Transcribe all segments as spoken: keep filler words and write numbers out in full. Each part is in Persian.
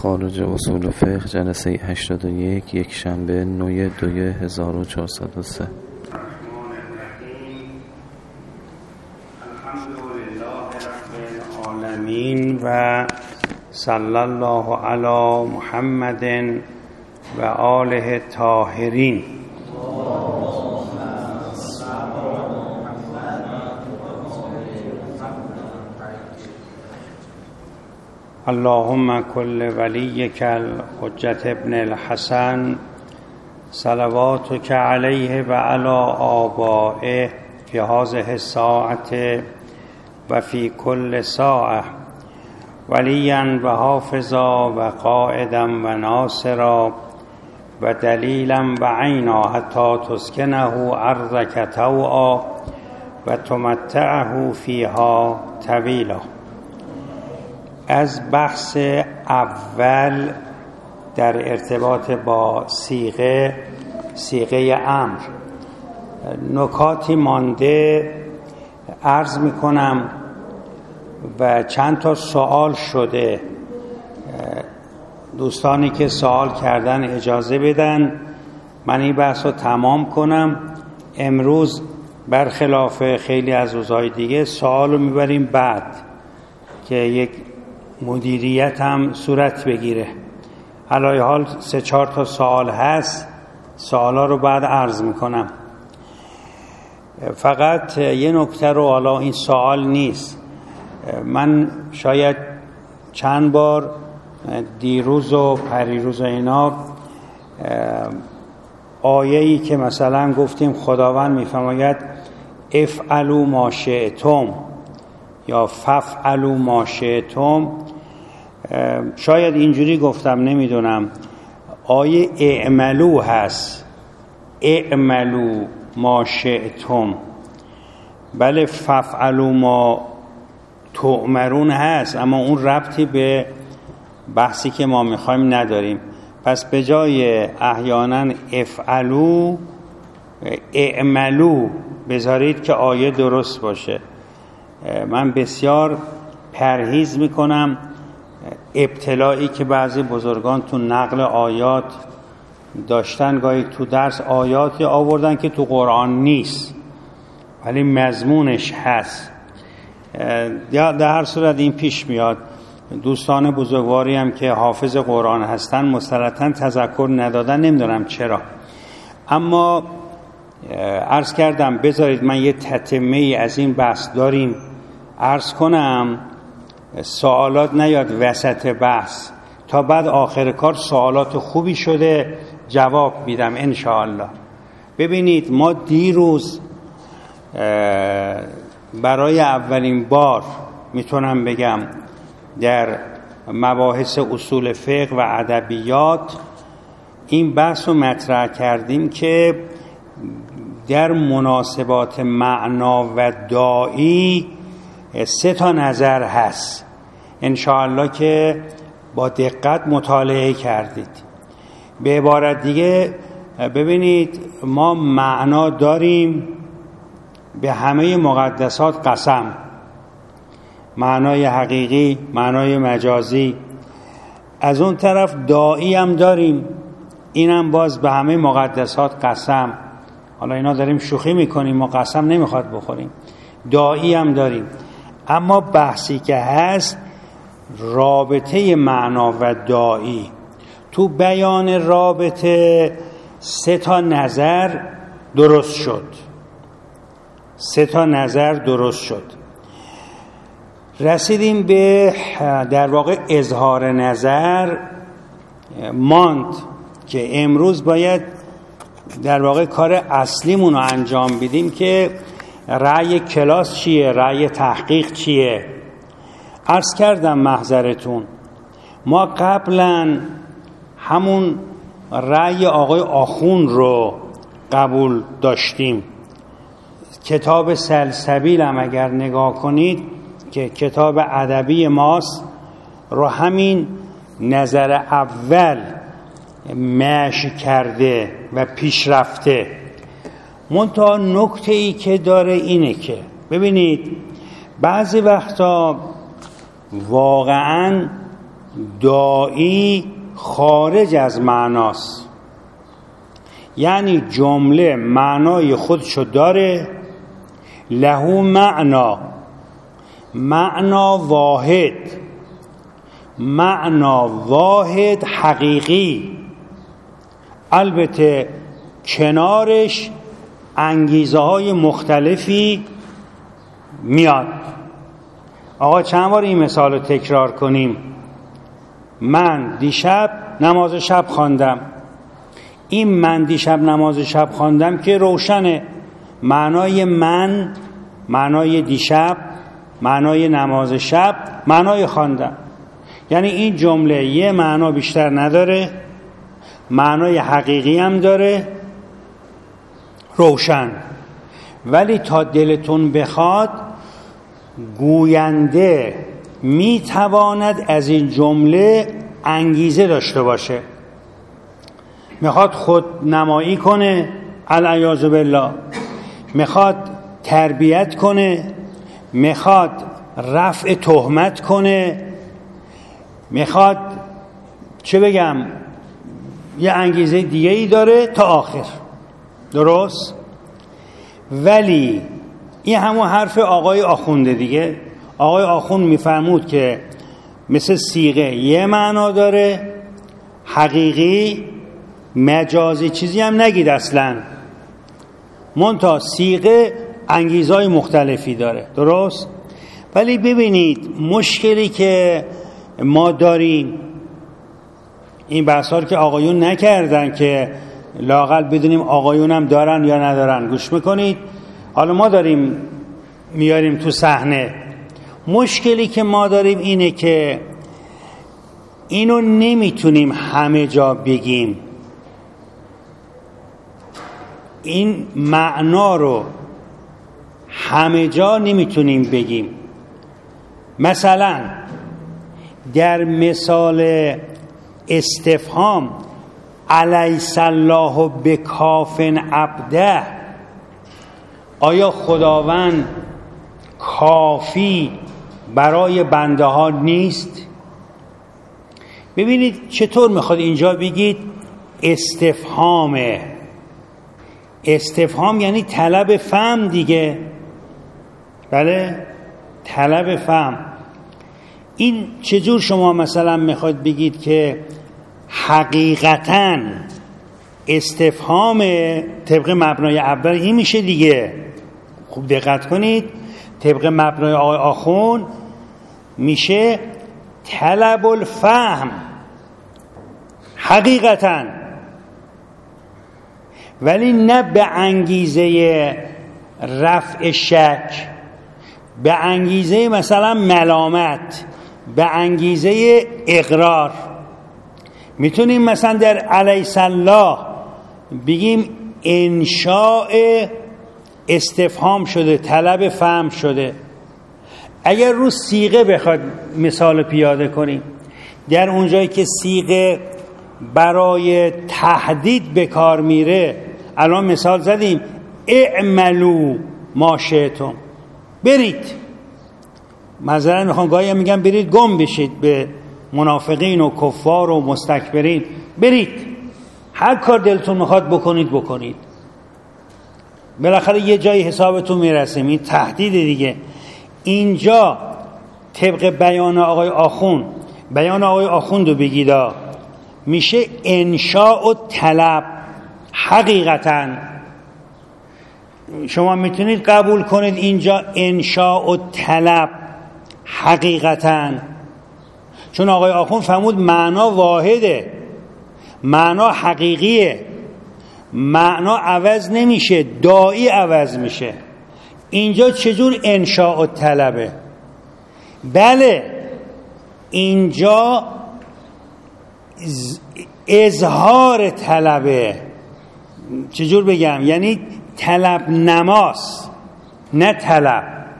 مخارج اصول فقه جلسه هشتاد و یک یک شنبه نوی دوی هزار و چهارصد و سه. العالمین و صلی الله علی محمد و آله الطاهرین. اللهم کل ولیک الحجة ابن الحسن صلواتک علیه و علی آبائه فی هذه الساعة و فی کل ساعة ولیا و حافظا و قائدا و ناصرا و دلیلا و عینا حتی تسکنه ارضک طوعا و تمتعه فیها طویلا. از بحث اول در ارتباط با صیغه صیغه امر نکاتی مانده عرض میکنم و چند تا سوال شده. دوستانی که سوال کردن اجازه بدن من این بحث رو تمام کنم. امروز برخلاف خیلی از روزهای دیگه سوال رو میبریم بعد که یک مدیریت هم صورت بگیره. علای حال سه چهار تا سوال هست، سوالا رو بعد عرض میکنم. فقط یه نکته رو، حالا این سوال نیست، من شاید چند بار دیروز و پریروز و اینا آیه‌ای که مثلا گفتیم خداوند میفرماید افعلوا ما شئتم یا ففعلوا ما شئتم، شاید اینجوری گفتم نمیدونم، آیه اعملوا هست، اعملوا ما شئتم، بله ففعلوا ما تؤمرون هست، اما اون ربطی به بحثی که ما میخوایم نداریم. پس به جای احیانا افعلوا اعملوا بذارید که آیه درست باشه. من بسیار پرهیز میکنم ابتلایی که بعضی بزرگان تو نقل آیات داشتن، گاهی تو درس آیاتی آوردن که تو قرآن نیست ولی مضمونش هست. یا در هر صورت این پیش میاد، دوستان بزرگواری هم که حافظ قرآن هستن مسلطاً تذکر ندادن، نمیدونم چرا. اما عرض کردم بذارید من یه تتمه از این بحث داریم عرض کنم، سوالات نیاد وسط بحث، تا بعد آخر کار سوالات خوبی شده جواب میدم انشاءالله. ببینید ما دیروز برای اولین بار میتونم بگم در مباحث اصول فقه و ادبیات این بحث رو مطرح کردیم که در مناسبات معنا و داعی سه تا نظر هست، انشاءالله که با دقت مطالعه کردید. به عبارت دیگه ببینید ما معنا داریم به همه مقدسات قسم، معنای حقیقی، معنای مجازی. از اون طرف داعی هم داریم، اینم باز به همه مقدسات قسم. حالا اینا داریم شوخی میکنیم، ما قسم نمیخواد بخوریم. داعی هم داریم، اما بحثی که هست رابطه معنا و داعی. تو بیان رابطه سه تا نظر درست شد، سه تا نظر درست شد. رسیدیم به در واقع اظهار نظر ماند که امروز باید در واقع کار اصلیمون رو انجام بدیم که رأی کلاس چیه، رأی تحقیق چیه. عرض کردم محضرتون ما قبلا همون رأی آقای آخون رو قبول داشتیم. کتاب سلسبیل هم اگر نگاه کنید که کتاب ادبی ماست رو همین نظر اول مشی کرده و پیشرفته. منتها نکته ای که داره اینه که ببینید بعضی وقتا واقعا داعی خارج از معناست، یعنی جمله معنای خودشو داره، له معنا، معنا واحد، معنا واحد حقیقی، البته کنارش انگیزه های مختلفی میاد. آقا چند بار این مثال رو تکرار کنیم. من دیشب نماز شب خواندم. این من دیشب نماز شب خواندم که روشنه، معنای من، معنای دیشب، معنای نماز شب، معنای خواندم. یعنی این جمله یه معنا بیشتر نداره، معنای حقیقی هم داره، روشن. ولی تا دلتون بخواد گوینده میتواند از این جمله انگیزه داشته باشه. میخواد خود نمایی کنه، العیاذ بالله، میخواد تربیت کنه، میخواد رفع تهمت کنه، میخواد چه بگم یه انگیزه دیگه ای داره تا آخر. درست؟ ولی این همون حرف آقای آخونده دیگه. آقای آخوند میفرمود که مثل صیغه یه معنا داره، حقیقی، مجازی، چیزی هم نگید اصلا، منتها صیغه انگیزهای مختلفی داره. درست؟ ولی ببینید مشکلی که ما داریم، این بحثا رو که آقایون نکردن که لااقل بدونیم آقایون هم دارن یا ندارن، گوش میکنید، حالا ما داریم میاریم تو صحنه. مشکلی که ما داریم اینه که اینو نمیتونیم همه جا بگیم، این معنا رو همه جا نمیتونیم بگیم. مثلا در مثال استفهام الیس الله بکاف عبده، آیا خداوند کافی برای بنده ها نیست؟ ببینید چطور میخواد اینجا بگید استفهامه. استفهام یعنی طلب فهم دیگه. بله، طلب فهم. این چجور شما مثلا میخواد بگید که حقیقتاً استفهام طبق مبنای اول این میشه دیگه. خوب دقت کنید، طبق مبنای آقای آخوند میشه طلب الفهم حقیقتاً، ولی نه به انگیزه رفع شک، به انگیزه مثلا ملامت، به انگیزه اقرار. میتونیم مثلا در الیس الله بگیم انشاء استفهام شده، طلب فهم شده. اگر رو صیغه بخواد مثال پیاده کنیم، در اونجایی که صیغه برای تهدید به کار میره، الان مثال زدیم اعملوا ما شئتم، برید. مثلا میخوام گاهی میگم برید گم بشید به منافقین و کفار و مستکبرین، برید هر کار دلتون میخواد بکنید بکنید، بالاخره یه جایی حسابتون میرسیم. این تهدید دیگه. اینجا طبق بیان آقای آخوند، بیان آقای آخوند رو بگیدا، میشه انشاء و طلب حقیقتاً. شما میتونید قبول کنید اینجا انشاء و طلب حقیقتاً، چون آقای آخوند فرمود معنا واحده، معنا حقیقیه، معنا عوض نمیشه، داعی عوض میشه. اینجا چجور انشاء و طلبه؟ بله، اینجا اظهار طلبه. چجور بگم؟ یعنی طلب نماست، نه طلب،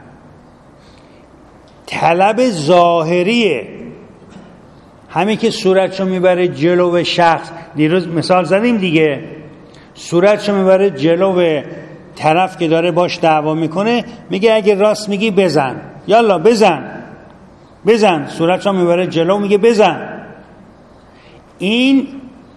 طلب ظاهریه. همین که صورتشو میبره جلو شخص، دیروز مثال زدیم دیگه، صورتشو میبره جلو طرف که داره باش دعوا میکنه، میگه اگه راست میگی بزن، یالا بزن. بزن، صورتش هم میبره جلو میگه بزن. این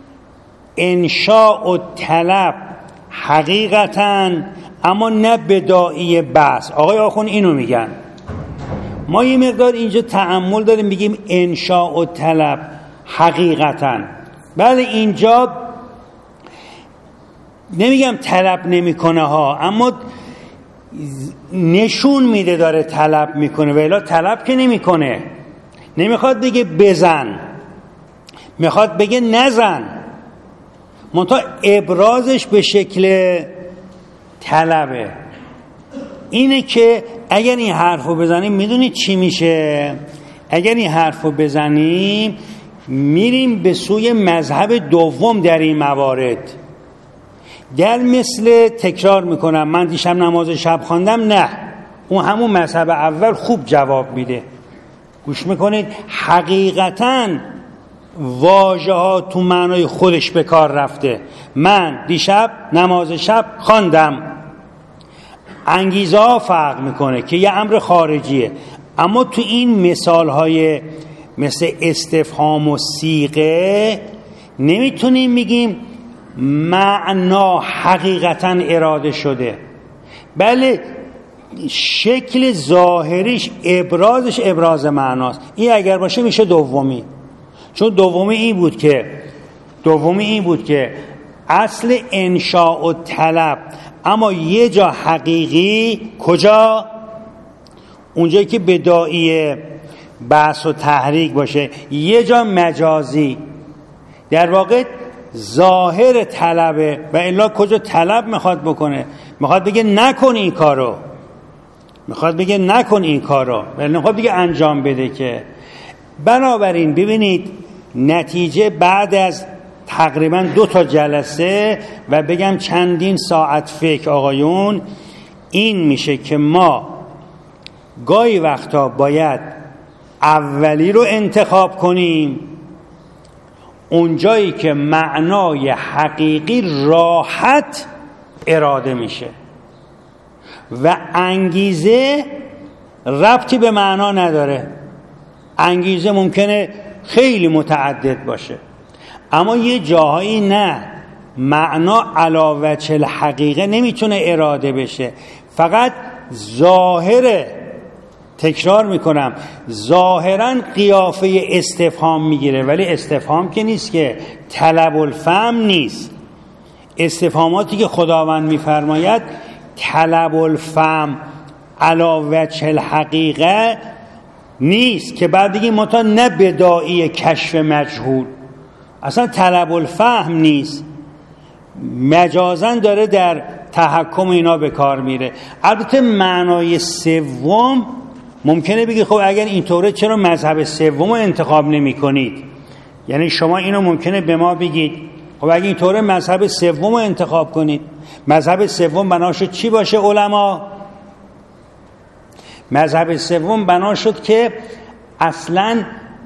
انشاء و طلب حقیقتاً، اما نه بداعی بحث. آقای آخوند اینو میگن. ما یه مقدار اینجا تأمل داریم، میگیم انشاء و طلب حقیقتاً. بله اینجا نمیگم طلب نمیکنه ها، اما نشون میده داره طلب میکنه، ولی طلب که نمیکنه. نمیخواد بگه بزن، میخواد بگه نزن، منتها ابرازش به شکل طلبه. اینه که اگر این حرفو بزنیم میدونید چی میشه؟ اگر این حرفو بزنیم میریم به سوی مذهب دوم در این موارد. در مثل تکرار میکنم، من دیشب نماز شب خواندم، نه، اون همون مذهب اول خوب جواب میده. گوش میکنید، حقیقتاً واژه ها تو معنای خودش به کار رفته. من دیشب نماز شب خواندم، انگیزه ها فرق میکنه که یه امر خارجیه، اما تو این مثال های مثل استفهام و صیغه نمیتونیم میگیم معنا حقیقتا اراده شده. بله شکل ظاهریش ابرازش ابراز معناست. این اگر باشه میشه دومی، چون دومی این بود که دومی این بود که اصل انشاء و طلب، اما یه جا حقیقی. کجا؟ اونجایی که بداعی بحث و تحریک باشه. یه جا مجازی، در واقع ظاهر طلبه، و الا کجا طلب میخواد بکنه؟ میخواد بگه نکن این کارو، میخواد بگه نکن این کارو، ولی نمیخواد بگه انجام بده. که بنابراین ببینید نتیجه بعد از تقریبا دو تا جلسه و بگم چندین ساعت فکر آقایون، این میشه که ما گاهی وقتا باید اولی رو انتخاب کنیم، اونجایی که معنای حقیقی راحت اراده میشه و انگیزه ربطی به معنا نداره. انگیزه ممکنه خیلی متعدد باشه، اما یه جاهایی نه، معنا علی وجه الحقیقه نمیتونه اراده بشه، فقط ظاهره. تکرار میکنم، ظاهرا قیافه استفهام میگیره، ولی استفهام که نیست، که طلب الفهم نیست. استفهاماتی که خداوند میفرماید طلب الفهم علی وجه الحقیقه نیست، که بعد دیگه متا نه بداعی کشف مجهول، اصلا طلب الفهم نیست، مجازاً داره در تحکم اینا به کار میره. البته معنای سوم ممکنه بگی خب اگر اینطوره چرا مذهب سوم رو انتخاب نمی کنید؟ یعنی شما اینو ممکنه به ما بگید خب اگر اینطوره مذهب سوم رو انتخاب کنید. مذهب سوم بنا شد چی باشه علما؟ مذهب سوم بنا شد که اصلاً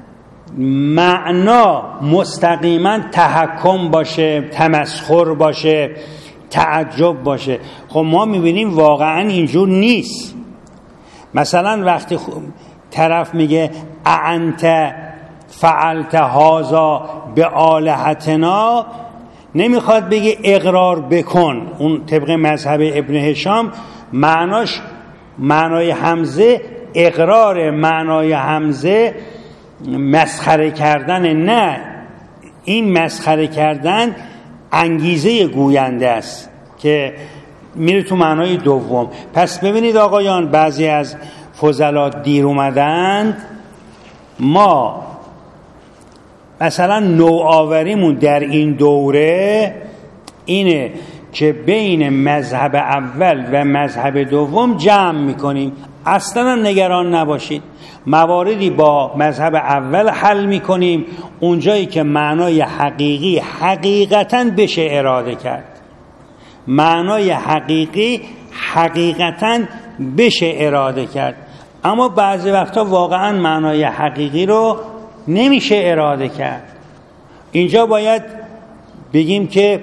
معنا مستقیما تحکم باشه، تمسخر باشه، تعجب باشه. خب ما میبینیم واقعا اینجور نیست. مثلا وقتی طرف میگه اانت فعلت هذا بآلهتنا، نمیخواد بگه اقرار بکن. اون طبق مذهب ابن هشام معناش معنای همزه اقرار، معنای همزه مسخره کردن. نه، این مسخره کردن انگیزه گوینده است که میره تو معنای دوم. پس ببینید آقایان، بعضی از فضلا دیر اومدند. ما مثلا نوآوریمون در این دوره اینه که بین مذهب اول و مذهب دوم جمع میکنیم. اصلا نگران نباشید، مواردی با مذهب اول حل میکنیم اونجایی که معنای حقیقی حقیقتاً بشه اراده کرد. معنای حقیقی حقیقتاً بشه اراده کرد، اما بعضی وقتا واقعاً معنای حقیقی رو نمیشه اراده کرد. اینجا باید بگیم که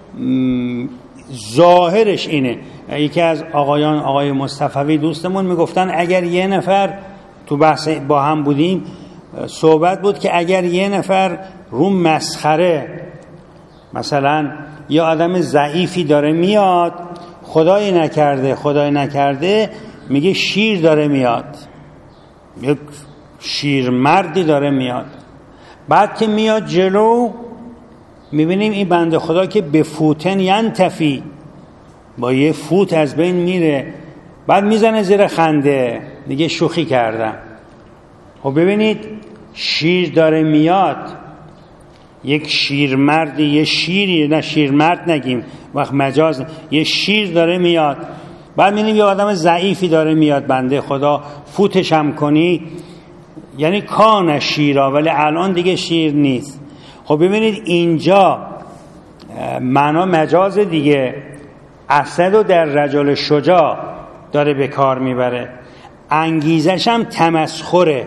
ظاهرش اینه. یکی از آقایان، آقای مصطفوی دوستمون، میگفتن اگر یه نفر تو بحث با هم بودیم صحبت بود که اگر یه نفر رو مسخره، مثلا یه آدم ضعیفی داره میاد، خدای نکرده خدای نکرده میگه شیر داره میاد، یک شیرمردی داره میاد، بعد که میاد جلو میبینیم این بنده خدا که به فوتن ینتفی، با یه فوت از بین میره، بعد میزنه زیر خنده دیگه شوخی کردم. خب ببینید شیر داره میاد، یک شیرمردی، یه شیری، نه شیرمرد نگیم وقت مجاز، یه شیر داره میاد، بعد میبینیم یه آدم ضعیفی داره میاد بنده خدا، فوتش هم کنی یعنی کان شیرا، ولی الان دیگه شیر نیست. خب ببینید اینجا معنا مجاز دیگه، اسد و در رجل شجاع داره به کار میبره، انگیزش هم تمسخره.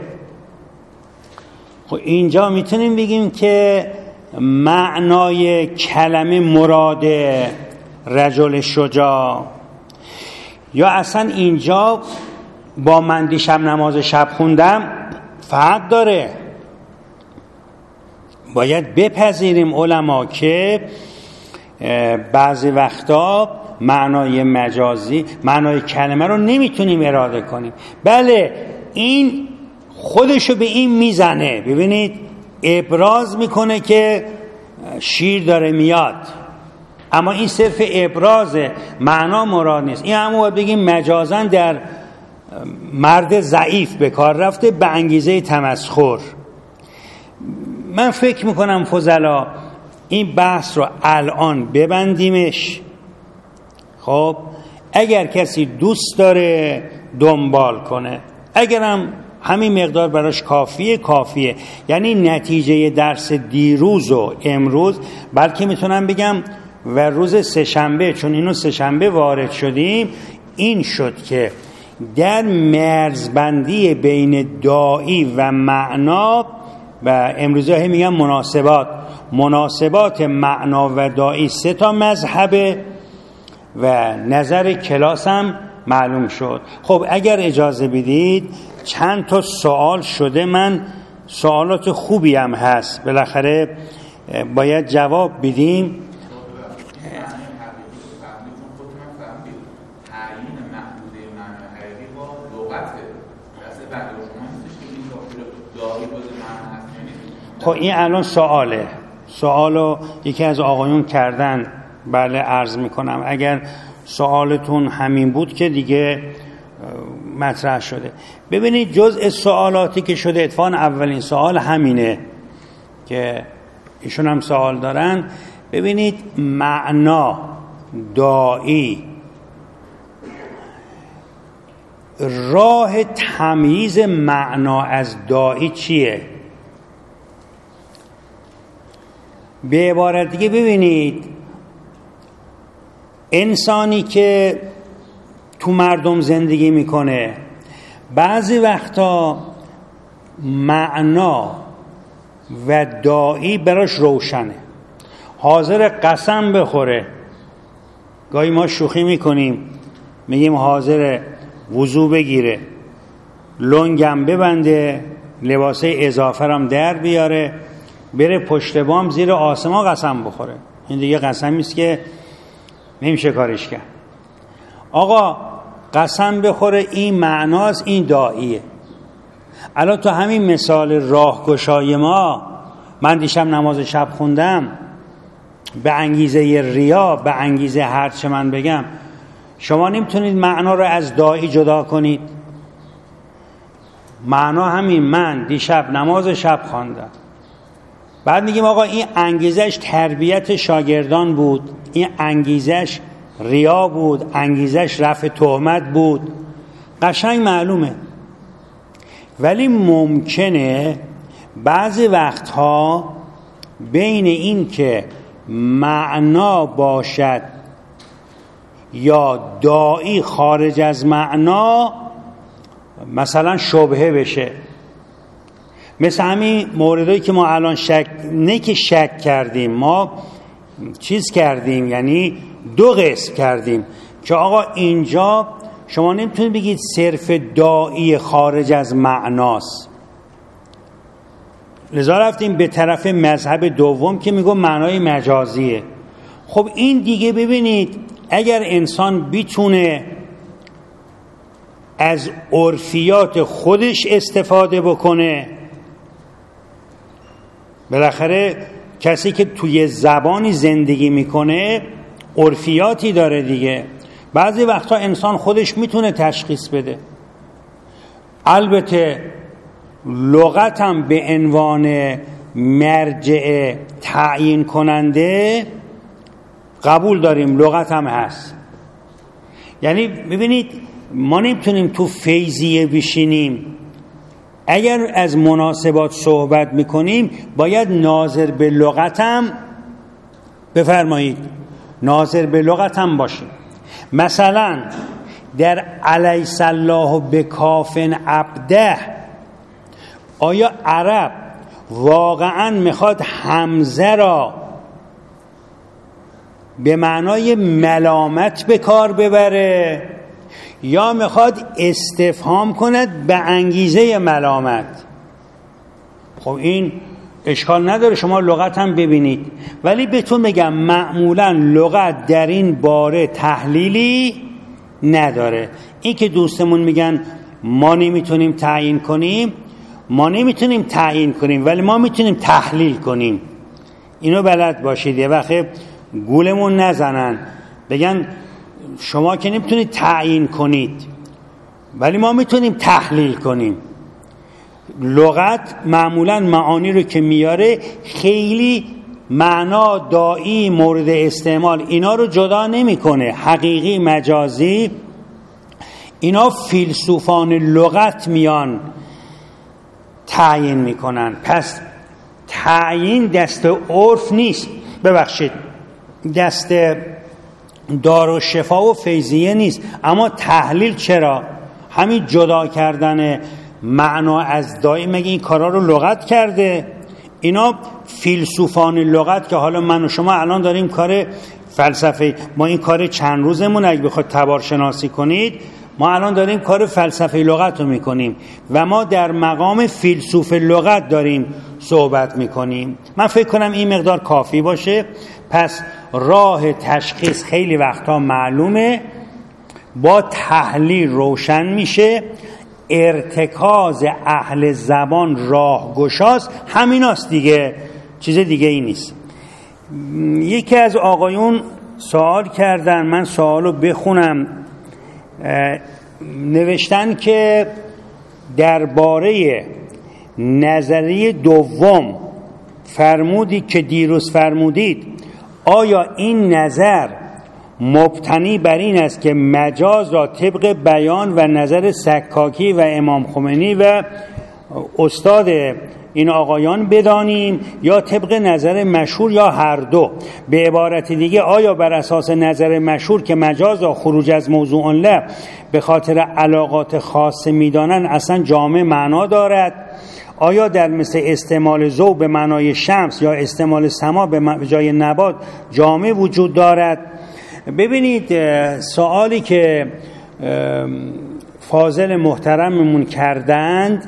خب اینجا میتونیم بگیم که معنای کلمه مراد رجل شجاع، یا اصلا اینجا با من دیشب نماز شب خوندم فرق داره. باید بپذیریم علما که بعضی وقتا معنای مجازی، معنای کلمه رو نمیتونیم اراده کنیم. بله این خودشو به این میزنه، ببینید ابراز میکنه که شیر داره میاد، اما این صرف ابرازه، معنا مراد نیست. این همون باید بگیم مجازاً در مرد ضعیف به کار رفته به انگیزه تمسخر. من فکر میکنم فضلا این بحث رو الان ببندیمش. خب اگر کسی دوست داره دنبال کنه، اگرم همین مقدار براش کافیه کافیه، یعنی نتیجه درس دیروز و امروز، بلکه میتونم بگم و روز سه‌شنبه، چون اینو سه‌شنبه وارد شدیم، این شد که در مرزبندی بین داعی و معنا، و امروزی ها میگم مناسبات، مناسبات معنا و داعی سه تا مذهبه و نظر کلاس هم معلوم شد. خب اگر اجازه بدید چند تا سوال شده، من سوالات خوبی هم هست، بالاخره باید جواب بدیم. خب این الان سواله، سوالو یکی از آقایون کردن، بله عرض میکنم اگر سوالتون همین بود که دیگه مطرح شده. ببینید جزء سوالاتی که شده، اتفاقا اولین سوال همینه که ایشون هم سوال دارن. ببینید معنا، داعی، راه تمییز معنا از داعی چیه؟ به عبارت دیگه ببینید انسانی که تو مردم زندگی میکنه بعضی وقتا معنا و داعی براش روشنه، حاضر قسم بخوره. گاهی ما شوخی میکنیم میگیم حاضر وضو بگیره، لنگم ببنده، لباسه اضافه هم در بیاره، بره پشت بام زیر آسمان قسم بخوره. این دیگه قسمی است که نمیشه کارش کرد. آقا قسم بخوره این معناست، این داعیه. الان تو همین مثال راهگشای ما، من دیشب نماز شب خوندم، به انگیزه ریا، به انگیزه هر چه من بگم، شما نمیتونید معنا رو از داعی جدا کنید. معنا همین، من دیشب نماز شب خواندم، بعد میگیم آقا این انگیزش تربیت شاگردان بود، این انگیزش ریا بود، انگیزش رفع تهمت بود، قشنگ معلومه. ولی ممکنه بعضی وقتها بین این که معنا باشد یا داعی خارج از معنا مثلا شبهه بشه. مثل همین موردایی که ما الان شک، نه که شک کردیم، ما چیز کردیم، یعنی دو قسم کردیم که آقا اینجا شما نمیتونید بگید صرف داعی خارج از معناست. لذا رفتیم به طرف مذهب دوم که میگه معنای مجازیه. خب این دیگه ببینید اگر انسان بیتونه از عرفیات خودش استفاده بکنه، بالاخره کسی که توی زبانی زندگی میکنه عرفیاتی داره دیگه. بعضی وقتا انسان خودش میتونه تشخیص بده. البته لغت هم به عنوان مرجع تعیین کننده قبول داریم، لغت هم هست. یعنی ببینید ما نمیتونیم تو فیضیه بشینیم. اگر از مناسبات صحبت میکنیم باید ناظر به لغت هم بفرمایید ناظر به لغت هم باشیم. مثلا در الیس الله بکاف عبده، آیا عرب واقعا میخواد حمزه را به معنای ملامت به کار ببره یا میخواد استفهام کند به انگیزه ملامت؟ خب این اشکال نداره، شما لغت هم ببینید. ولی بهتون بگم معمولا لغت در این باره تحلیلی نداره. این که دوستمون میگن ما نمیتونیم تعیین کنیم، ما نمیتونیم تعیین کنیم ولی ما میتونیم تحلیل کنیم. اینو بلد باشید. یه وقت گولمون نزنن بگن شما که نمیتونید تعیین کنید ولی ما میتونیم تحلیل کنیم. لغت معمولا معانی رو که میاره خیلی معنا داعی مورد استعمال اینا رو جدا نمیکنه. حقیقی مجازی اینا فیلسوفان لغت میان تعیین میکنن. پس تعیین دست عرف نیست، ببخشید دست دارالشفا و فیضیه نیست. اما تحلیل چرا؟ همین جدا کردن معنا از داعی، مگه این کارا رو لغت کرده؟ اینا فیلسوفان لغت که حالا من و شما الان داریم کار فلسفه، ما این کار چند روزمون اگه بخواد تبار شناسی کنید ما الان داریم کار فلسفه لغت رو میکنیم و ما در مقام فیلسوف لغت داریم صحبت میکنیم. من فکر کنم این مقدار کافی باشه. پس راه تشخیص خیلی وقتا معلومه، با تحلیل روشن میشه. ارتکاز اهل زبان راهگشاست، همیناست دیگه، چیز دیگه ای نیست. یکی از آقایون سوال کردن، من سوالو بخونم. نوشتن که درباره نظریه دوم فرمودی که دیروز فرمودید، آیا این نظر مبتنی بر این است که مجاز را طبق بیان و نظر سکاکی و امام خمینی و استاد این آقایان بدانیم یا طبق نظر مشهور یا هر دو؟ به عبارت دیگه آیا بر اساس نظر مشهور که مجاز را خروج از موضوع له به خاطر علاقات خاصه میدانن اصلا جامع معنا دارد؟ آیا در مثل استعمال ضوء به معنای شمس یا استعمال سما به جای نبات جامع وجود دارد؟ ببینید سوالی که فاضل محترممون کردند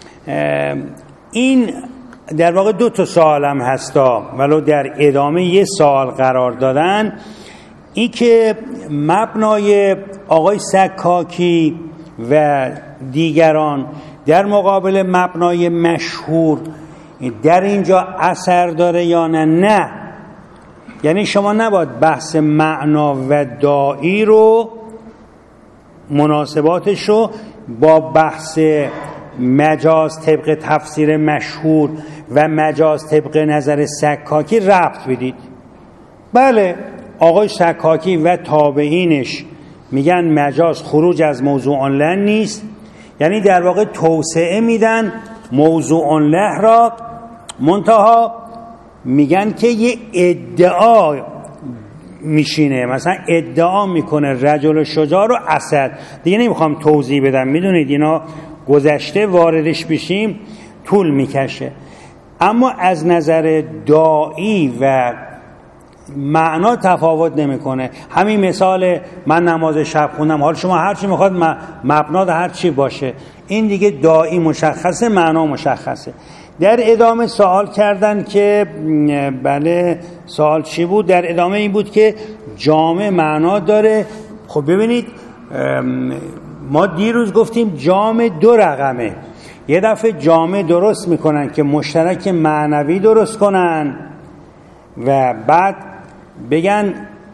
این در واقع دو تا سوال هم هستا، ولو در ادامه یه سوال قرار دادن. این که مبنای آقای سکاکی و دیگران در مقابل مبنای مشهور در اینجا اثر داره یا نه؟ نه، یعنی شما نباید بحث معنا و داعی رو مناسباتش رو با بحث مجاز طبق تفسیر مشهور و مجاز طبق نظر سکاکی ربط بدید. بله آقای سکاکی و تابعینش میگن مجاز خروج از موضوع له نیست، یعنی در واقع توسعه میدن موضوع له را، منتها میگن که یه ادعا میشینه، مثلا ادعا میکنه رجل شجاع رو اسد. دیگه نمیخوام توضیح بدم، میدونید اینا گذشته واردش بشیم طول میکشه. اما از نظر داعی و معنا تفاوت نمیکنه. همین مثال من نماز شب خوندم، حالا شما هر چی میخواد مبنا هر چی باشه، این دیگه داعی مشخصه، معنا مشخصه. در ادامه سوال کردن که بله سوال چی بود؟ در ادامه این بود که جامع معنا داره. خب ببینید ما دیروز گفتیم جامع دو رقمه. یه دفعه جامع درست میکنن که مشترک معنوی درست کنن و بعد بگن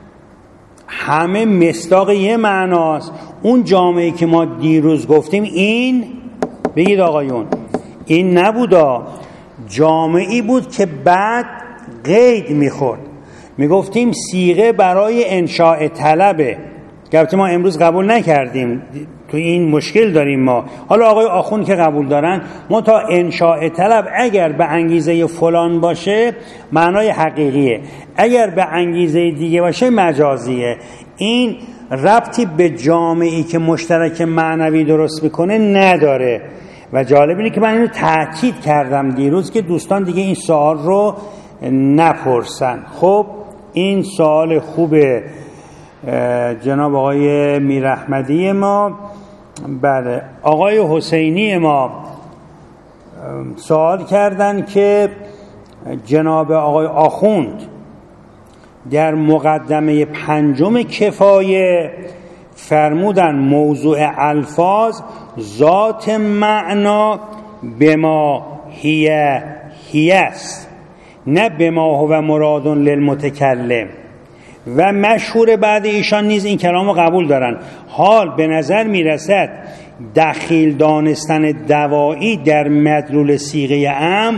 همه مصداق یه معناست. اون جامعی که ما دیروز گفتیم این، بگید آقایون، این نبودا، جامعی بود که بعد قید میخورد. میگفتیم صیغه برای انشاء طلبه، گفت ما امروز قبول نکردیم، تو این مشکل داریم ما. حالا آقای آخوند که قبول دارن، ما تا انشاء طلب اگر به انگیزه فلان باشه معنای حقیقیه، اگر به انگیزه دیگه باشه مجازیه. این ربطی به جامعی که مشترک معنوی درست میکنه نداره. و جالب اینه که من اینو تأکید کردم دیروز که دوستان دیگه این سوال رو نپرسن. خب این سوال خوبه جناب آقای میراحمدی ما. بله آقای حسینی ما سوال کردن که جناب آقای آخوند در مقدمه پنجم کفایه فرمودن موضوع الفاظ ذات معنا بما هی هی است، نه بما هو مراد للمتکلم. و مشهور بعد ایشان نیز این کلام رو قبول دارن. حال به نظر میرسد دخیل دانستن دوایی در مدلول صیغه ام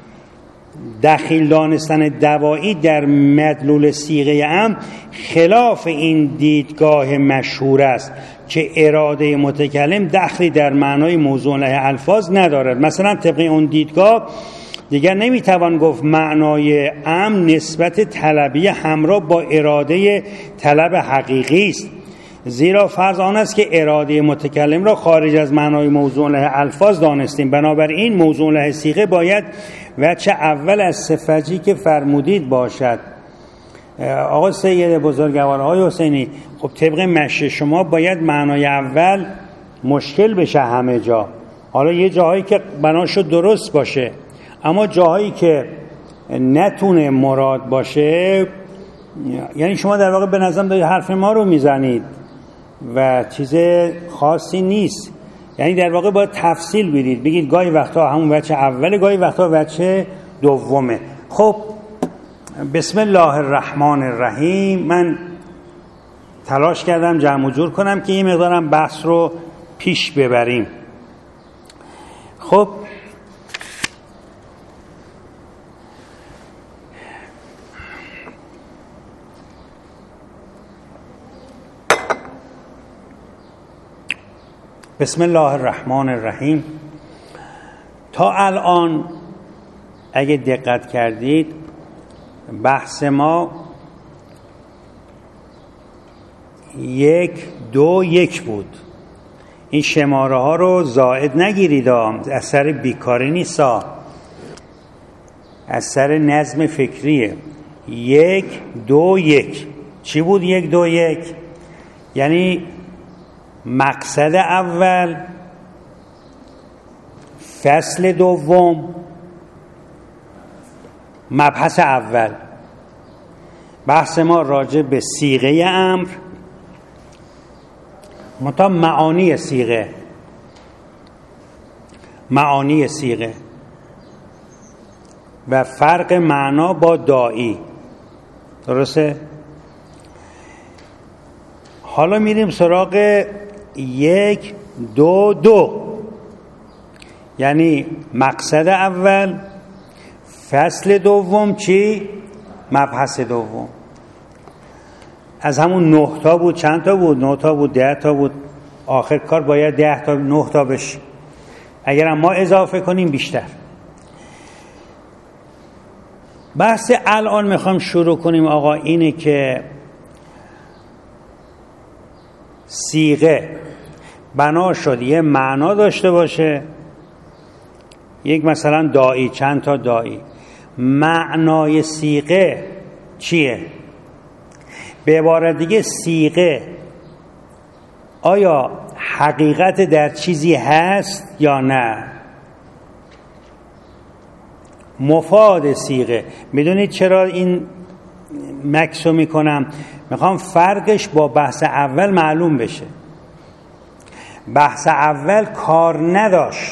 دخیل دانستن دوایی در مدلول صیغه ام خلاف این دیدگاه مشهور است که اراده متکلم دخلی در معنای موضوع له الفاظ ندارد. مثلا طبق اون دیدگاه دیگر نمیتوان گفت معنای ام نسبت طلبی همراه با اراده طلب حقیقی است، زیرا فرض آن است که اراده متکلم را خارج از معنای موضوع له الفاظ دانستیم. بنابراین موضوع له صیغه باید وجه اول از صفتی که فرمودید باشد. آقا سید بزرگوار، آقای حسینی، خب طبق مشی شما باید معنای اول مشکل بشه همه جا. حالا یه جاهایی که بناشو درست باشه، اما جاهایی که نتونه مراد باشه، یعنی شما در واقع به نظرم دارید حرف ما رو میزنید و چیز خاصی نیست. یعنی در واقع باید تفصیل بدید، بگید گاهی وقتا همون وجه اوله، گاهی وقتا وجه دومه. خب بسم الله الرحمن الرحیم. من تلاش کردم جمع و جور کنم که این مقدارم بحث رو پیش ببریم. خب بسم الله الرحمن الرحیم. تا الان اگه دقت کردید بحث ما یک دو یک بود. این شماره ها رو زائد نگیرید، اثر بیکاری نیست، اثر نظم فکریه. یک دو یک چی بود؟ یک دو یک یعنی مقصد اول، فصل دوم، مبحث اول. بحث ما راجع به صیغه امر، متا معانی صیغه، معانی صیغه و فرق معنا با داعی. درسته؟ حالا میریم سراغ یک دو دو، یعنی مقصد اول، فصل دوم، چی؟ مبحث دوم. از همون نه تا بود، چند تا بود؟ نه تا بود، ده تا بود. آخر کار باید ده تا نه تا بشه، اگر ما اضافه کنیم بیشتر. بحث الان میخوام شروع کنیم آقا اینه که صیغه بنا شد یه معنا داشته باشه، یک مثلا داعی، چند تا داعی. معنای صیغه چیه؟ به عبارت دیگه صیغه آیا حقیقت در چیزی هست یا نه؟ مفاد صیغه. میدونید چرا این مکسو میکنم؟ میخوام فرقش با بحث اول معلوم بشه. بحث اول کار نداشت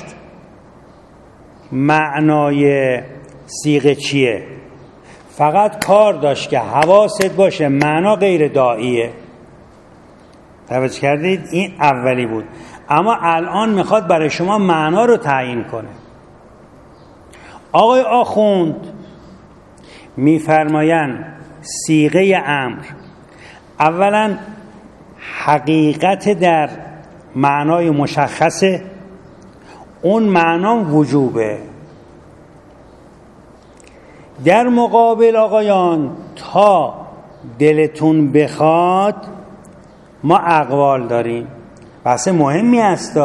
معنای صیغه چیه، فقط کار داشت که حواست باشه معنا غیر داعیه. توجه کردید؟ این اولی بود. اما الان میخواد برای شما معنا رو تعیین کنه. آقای آخوند میفرمایند صیغه امر اولا حقیقت در معنای مشخصه، اون معنا وجوبه. در مقابل آقایان تا دلتون بخواد ما اقوال داریم. بحث مهمی است.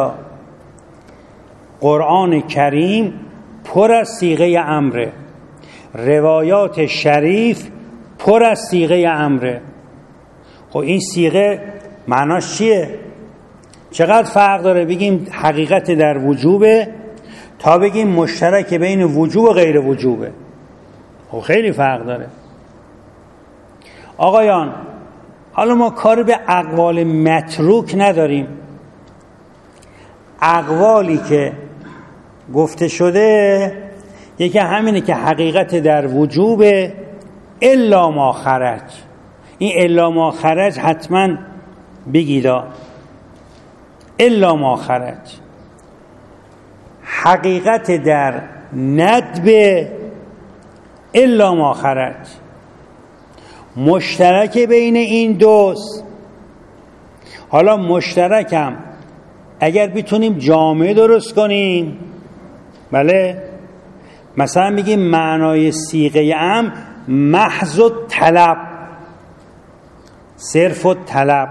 قرآن کریم پر از صیغه امره، روایات شریف پر از صیغه امره. خب این صیغه معناش چیه؟ چقدر فرق داره بگیم حقیقت در وجوبه تا بگیم مشترک بین وجوب و غیر وجوبه؟ خب خیلی فرق داره. آقایان حالا ما کار به اقوال متروک نداریم. اقوالی که گفته شده یکی همینه که حقیقت در وجوبه الا ما خرج. این الا ما خرج حتما بگیدا. الا ما خرج حقیقت در ندب الا ما خرج. مشترک بین این دوست. حالا مشترکم اگر بتونیم جامعه درست کنیم، بله، مثلا بگیم معنای صیغه ام محض و طلب، صرف و طلب،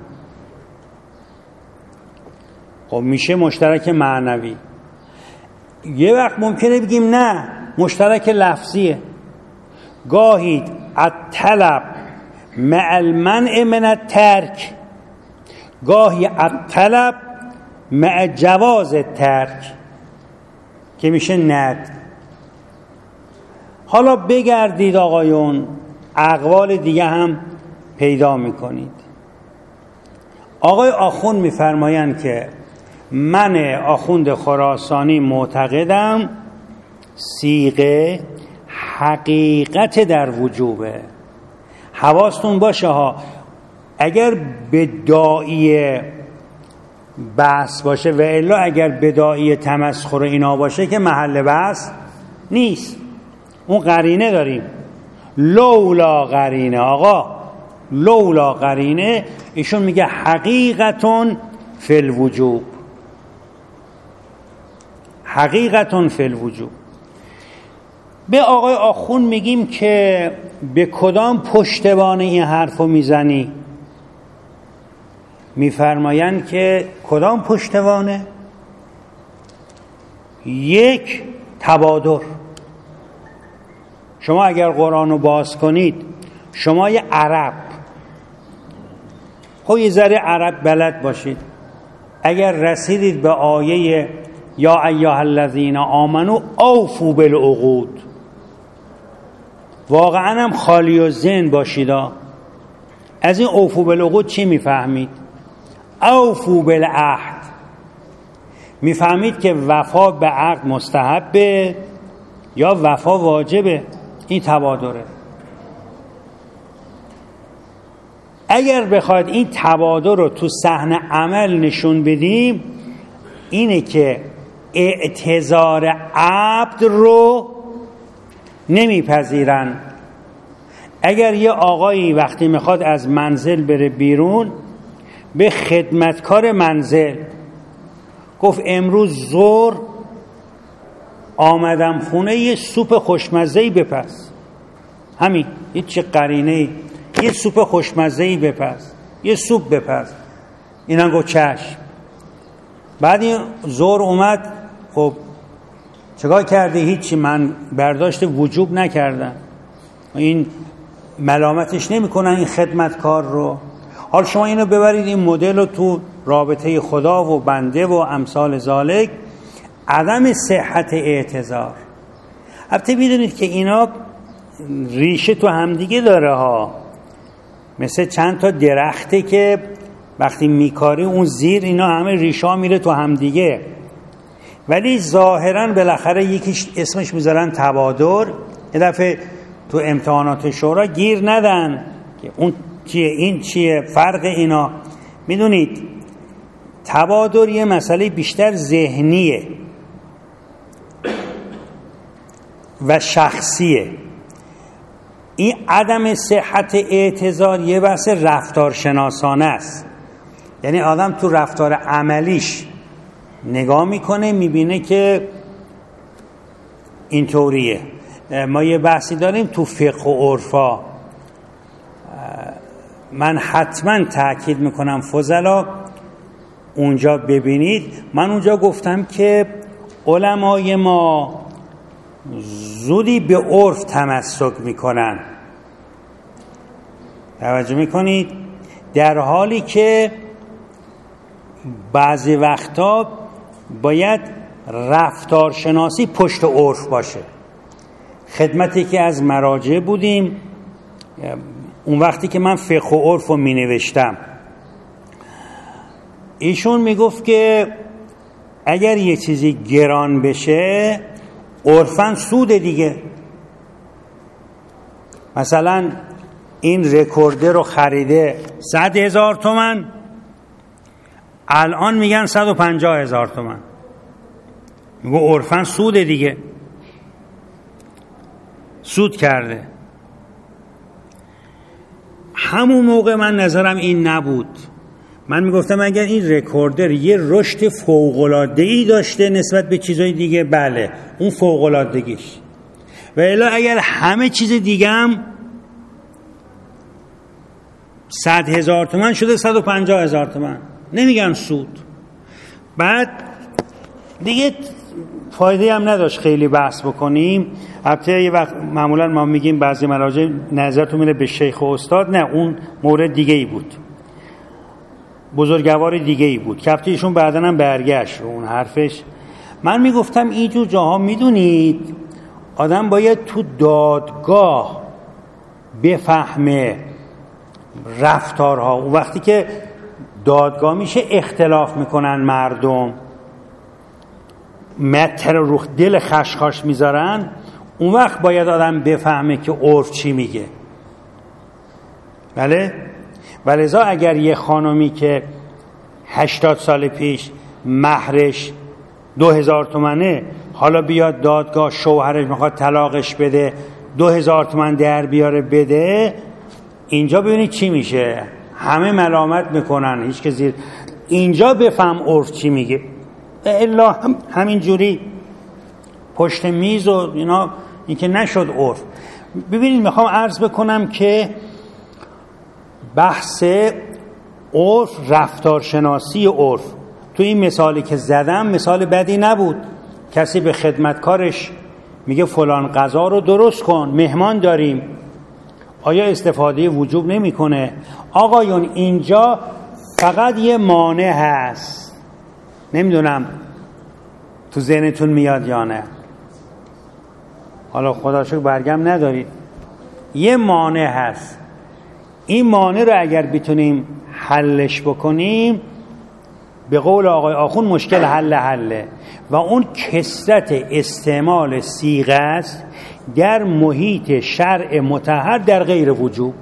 خب میشه مشترک معنوی. یه وقت ممکنه بگیم نه مشترک لفظیه. گاهی الطلب مع المنع من الترک، گاهی الطلب مع جواز الترک که میشه ند. حالا بگردید آقایون اقوال دیگه هم پیدا میکنید. آقای آخوند میفرمایند که من آخوند خراسانی معتقدم صیغه حقیقت در وجوبه. حواستون باشه ها، اگر بداعی بحث باشه و الا اگر بداعی تمسخر اینا باشه که محل بحث نیست. اون قرینه داریم، لولا قرینه. آقا لولا قرینه ایشون میگه حقیقتون فی الوجوب، حقیقتون فی الوجوب. به آقای آخوند میگیم که به کدام پشتوانه این حرفو میزنی؟ میفرمایند که کدام پشتوانه؟ یک، تبادر. شما اگر قرآن رو باز کنید، شما یه عرب، خب یه ذره عرب بلد باشید، اگر رسیدید به آیه یا ایها الذین آمنو اوفوا بالعقود، واقعا هم خالی و ذهن باشید. از این اوفوا بالعقود چی میفهمید؟ اوفوا بالعهد. میفهمید که وفا به عقد مستحبه یا وفا واجبه. این تبادره. اگر بخواید این تبادر رو تو صحنه عمل نشون بدیم، اینه که اعتذار عبد رو نمیپذیرن. اگر یه آقایی وقتی میخواد از منزل بره بیرون به خدمتکار منزل گفت امروز ظهر آمدم خونه یه سوپ خوشمزه‌ای بپز، همین، هیچ چه قرینه‌ای، یه سوپ خوشمزه‌ای بپز، یه سوپ بپز. اینا گفت چشم. بعد این ظهر اومد، خب چیکار کردی؟ هیچی، من برداشت وجوب نکردم. این ملامتش نمیکنن این خدمتکار رو. حالا شما اینو ببرید این مدل رو تو رابطه خدا و بنده و امثال ذالک، عدم صحت اعتذار. البته میدونید که اینا ریشه تو همدیگه داره ها، مثل چند تا درخته که وقتی میکاری اون زیر اینا همه ریشه ها میره تو همدیگه، ولی ظاهرا بالاخره یکیش اسمش میذارن تبادر. یه دفعه تو امتحانات شورا گیر ندن که اون چیه این چیه، فرق اینا. میدونید تبادر یه مسئله بیشتر ذهنیه و شخصیه. این عدم صحت اعتذار یه بحث رفتارشناسانه است، یعنی آدم تو رفتار عملیش نگاه میکنه میبینه که اینطوریه. ما یه بحثی داریم تو فقه و عرفا، من حتما تاکید میکنم فضلا اونجا ببینید. من اونجا گفتم که علمای ما زودی به عرف تمسک میکنن، توجه میکنید، در حالی که بعضی وقتا باید رفتارشناسی پشت عرف باشه. خدمتی که از مراجع بودیم اون وقتی که من فقه و عرف رو می نوشتم، ایشون می گفت که اگر یه چیزی گران بشه عرفاً سود دیگه. مثلا این رکوردر رو خریده صد هزار تومن، الان میگن صد و پنجاه هزار تومن، میگو عرفاً سود دیگه، سود کرده. همون موقع من نظرم این نبود، من میگفتم اگر این رکوردر یه رشد فوق‌العاده‌ای داشته نسبت به چیزهای دیگه، بله اون فوق‌العادگیش، و الا اگر همه چیز دیگه هم صد هزار تومن شده صد و پنجاه هزار تومن، نمیگم سود. بعد دیگه فایده هم نداشت خیلی بحث بکنیم. البته یه وقت معمولا ما میگیم بعضی مراجع نظرتون میره به شیخ و استاد، نه اون مورد دیگه ای بود، بزرگوار دیگه ای بود که البته ایشون بعداً هم برگشت اون حرفش. من میگفتم اینجور جاها میدونید آدم باید تو دادگاه بفهمه رفتارها. اون وقتی که دادگاه میشه اختلاف میکنن مردم، متر رو دل خشخاش میذارن، اون وقت باید آدم بفهمه که عرف چی میگه. بله؟ ولذا اگر یه خانمی که هشتاد سال پیش مهرش دو هزار تومنه، حالا بیاد دادگاه شوهرش میخواد طلاقش بده، دو هزار تومن در بیاره بده، اینجا ببینید چی میشه، همه ملامت میکنن، هیچ که زیر. اینجا بفهم عرف چی میگه، الا هم همین جوری پشت میز و اینا این که نشد عرف. ببینید میخوام عرض بکنم که بحث عرف، رفتارشناسی عرف، تو این مثالی که زدم مثال بدی نبود. کسی به خدمتکارش میگه فلان غذا رو درست کن، مهمان داریم، آیا استفاده وجوب نمیکنه؟ آقایون اینجا فقط یه مانع هست، نمیدونم تو ذهنتون میاد یا نه، حالا خدا شکر برگم ندارید، یه مانع هست. این مانع رو اگر بتونیم حلش بکنیم، به قول آقای آخوند مشکل حل حله، و اون کثرت استعمال صیغه است در محیط شرع مطهر در غیر وجوب.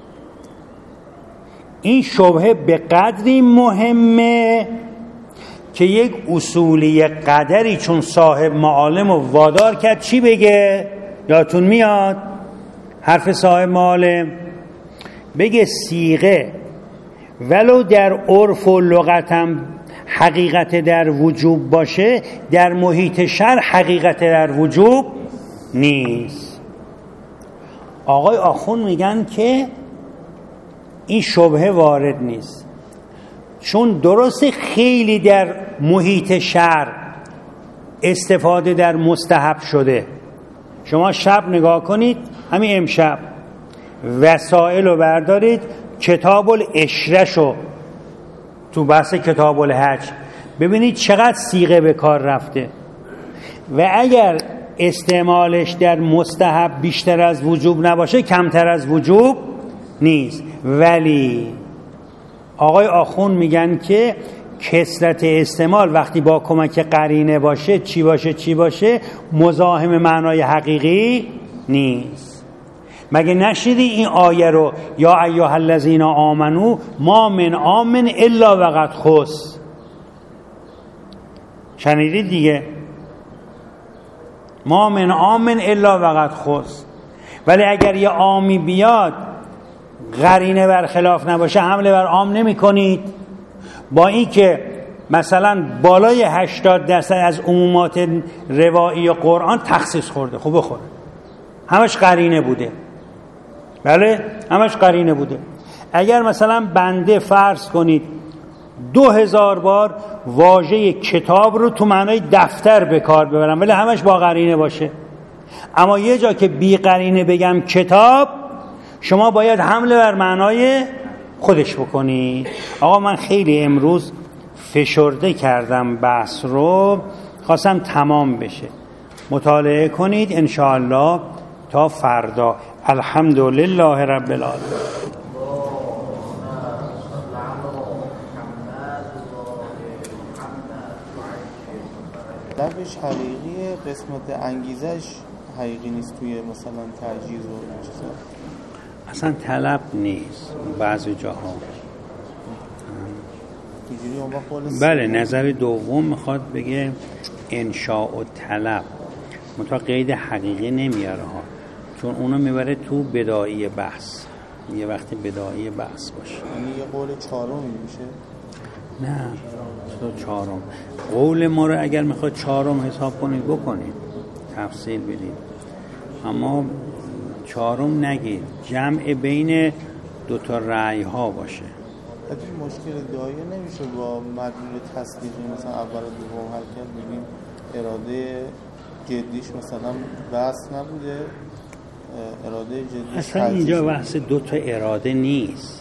این شبهه به قدری مهمه که یک اصولی قدری چون صاحب معالم و وادار کرد چی بگه؟ یادتون میاد حرف صاحب معالم؟ بگه صیغه ولو در عرف و لغتم حقیقت در وجوب باشه، در محیط شرع حقیقت در وجوب نیست. آقای آخوند میگن که این شبهه وارد نیست، چون درست خیلی در محیط شرع استفاده در مستحب شده. شما شب نگاه کنید، همین امشب وسائل رو بردارید، کتاب العشره‌شو تو بحث کتاب الحج ببینید چقدر صیغه به کار رفته و اگر استعمالش در مستحب بیشتر از وجوب نباشه کمتر از وجوب نیست. ولی آقای آخون میگن که کثرت استعمال وقتی با کمک قرینه باشه چی باشه چی باشه مزاحم معنای حقیقی نیست. مگه نشنیدی این آیه رو یا ایها الذین آمنو ما من آمن الا وقد خص؟ شنیدید دیگه، ما من آمن الا وقد خص. ولی اگر یه عامی بیاد قرینه برخلاف نباشه حمله بر عام نمی کنید. با این که مثلا بالای هشتاد درصد از عمومات روایی قرآن تخصیص خورده، خوب بخوره، همش قرینه بوده. بله همش قرینه بوده. اگر مثلا بنده فرض کنید دو هزار بار واژه کتاب رو تو معنای دفتر به کار ببرم ولی همش با قرینه باشه، اما یه جا که بی قرینه بگم کتاب، شما باید حمله بر معنای خودش بکنی. آقا من خیلی امروز فشرده کردم بحث رو، خواستم تمام بشه. مطالعه کنید انشاءالله تا فردا. الحمدلله رب العالمین. لفظ حقیقی، قسمت انگیزش حقیقی نیست توی مثلا تجهیز و چیزا، اصلا طلب نیست بعضی جاها. بله نظر دوم میخواد بگه انشاء و طلب، منتها قید حقیقی نمیاره ها، چون اونو میبره تو بدایه بحث، یه وقتی بدایه بحث باشه. یعنی یه قول چهارمی میشه؟ نه تو چهارم قول ما رو اگر میخواد چهارم حساب کنید بکنید، تفصیل بدید، اما چهارم نگید، جمع بین دو تا رأی ها باشه. این مشکل دایه نمیشه با مدلول تصدیقی مثلا اول و دوم حل کرد، بگیم اراده جدیش مثلا بحث نبوده، اراده جدیش اصلا اینجا بحث دو تا اراده نیست.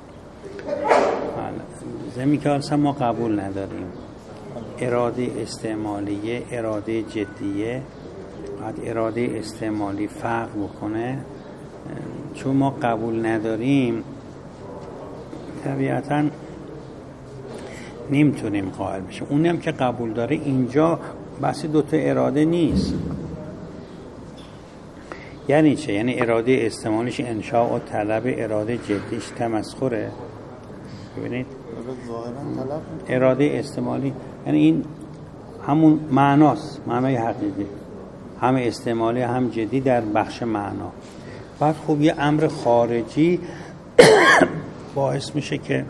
زمین که اصلا ما قبول نداریم اراده استعمالیه، اراده جدیه، باید اراده استعمالی فرق بکنه. چون ما قبول نداریم طبیعتاً نمیتونیم قائل بشیم. اونی هم که قبول داره اینجا بحث دوتا اراده نیست. یعنی چه؟ یعنی اراده استعمالیش انشاء و طلب، اراده جدیش تمسخره. ببینید اراده استعمالی یعنی این همون معناست، معنای حقیقی، هم استعمالی هم جدی در بخش معنا. بعد خب یه امر خارجی باعث میشه که